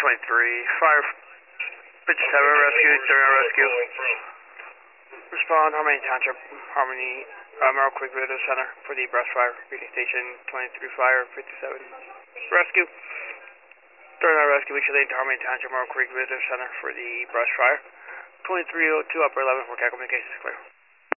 Fire, Bridge 7 rescue, during rescue. Respond, Harmony Township, Harmony, Merrill Creek Visitor Center for the brush fire. Reading station 23 Fire, 57 rescue. During our rescue, we should lead to Harmony Township, Merrill Creek Visitor Center for the brush fire. 2302 upper 11 for communications clear.